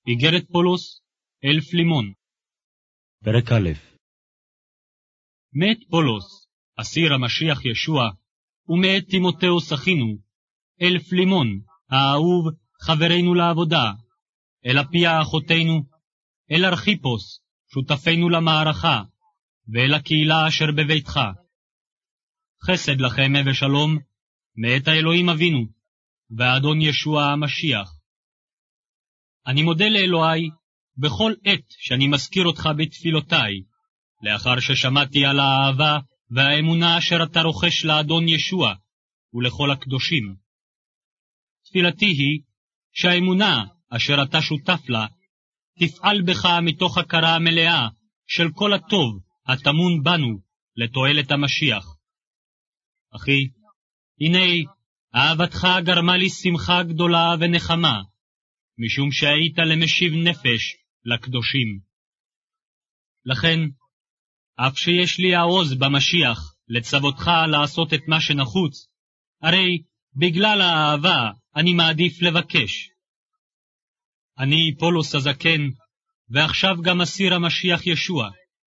איגרת פולוס אל פלימון. פרק א'. מת פולוס, אסיר המשיח ישוע, ומת תימותאוס אחינו, אל פלימון, האהוב חברינו לעבודה, אל אפיה אחותינו, אל ארכיפוס, שותפינו למערכה, ואל הקהילה אשר בביתך. חסד לכם ושלום, מאת האלוהים אבינו, והאדון ישוע המשיח. אני מודה לאלוהי בכל עת שאני מזכיר אותך בתפילותיי, לאחר ששמעתי על האהבה והאמונה אשר אתה רוחש לאדון ישוע ולכל הקדושים. תפילתי היא שהאמונה אשר אתה שותף לה תפעל בך מתוך הכרה המלאה של כל הטוב הטמון בנו לתועלת המשיח. אחי, הנה אהבתך גרמה לי שמחה גדולה ונחמה, משום שהיית למשיב נפש לקדושים. לכן, אף שיש לי העוז במשיח לצוותך לעשות את מה שנחוץ, הרי בגלל האהבה אני מעדיף לבקש. אני פולוס הזקן, ועכשיו גם אסיר המשיח ישוע.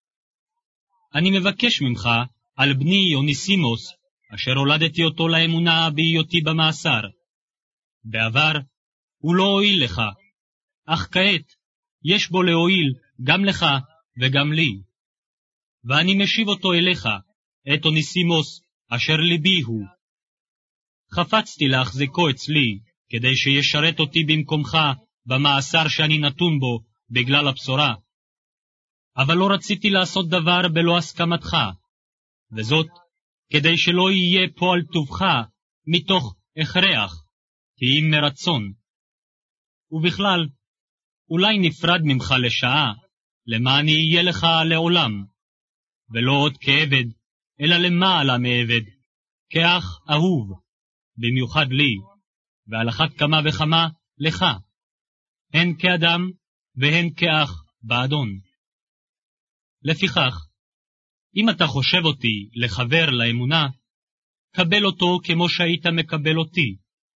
אני מבקש ממך על בני אוניסימוס, אשר הולדתי אותו לאמונה בהיותי במאסר. בעבר הוא לא הועיל לך, אך כעת יש בו להועיל גם לך וגם לי. ואני משיב אותו אליך, את אוניסימוס, אשר ליבי הוא. חפצתי להחזיקו אצלי, כדי שישרת אותי במקומך במאסר שאני נתון בו בגלל הבשורה. אבל לא רציתי לעשות דבר בלא הסכמתך, וזאת כדי שלא יהיה פועל טובך מתוך הכרח, כי אם מרצון. ובכלל, אולי נפרד ממך לשעה, למען יהיה לך לעולם, ולא עוד כעבד, אלא למעלה מעבד, כאח אהוב, במיוחד לי, ועל אחת כמה וכמה לך, הן כאדם והן כאח באדון. לפיכך, אם אתה חושב אותי לחבר לאמונה, קבל אותו כמו שהיית מקבל אותי.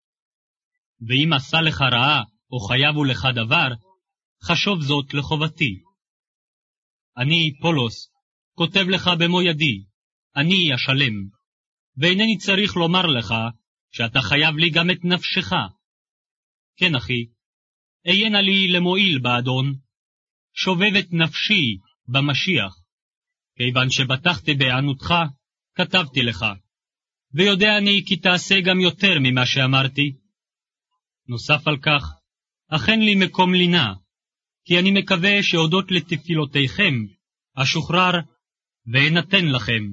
ואם עשה לך רעה או חייבו לך דבר, חשוב זאת לחובתי. אני, פולוס, כותב לך במו ידי, אני אשלם, ואינני צריך לומר לך שאתה חייב לי גם את נפשך. כן, אחי, איינה לי למועיל באדון, שובב את נפשי במשיח, כיוון שבטחתי בענותך, כתבתי לך, ויודע אני כי תעשה גם יותר ממה שאמרתי. נוסף על כך, אכן לי מקום לינה, כי אני מקווה שהודות לתפילותיכם, אשוחרר ואנתן לכם.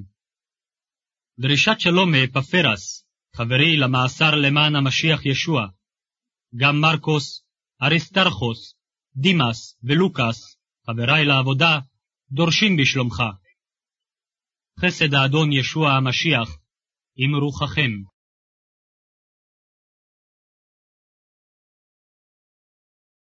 דרישת שלום מאפפרס, חברי למאסר למען המשיח ישוע, גם מרקוס, אריסטרחוס, דימאס ולוקאס, חברי לעבודה, דורשים בשלומך. חסד האדון ישוע המשיח עם רוחכם.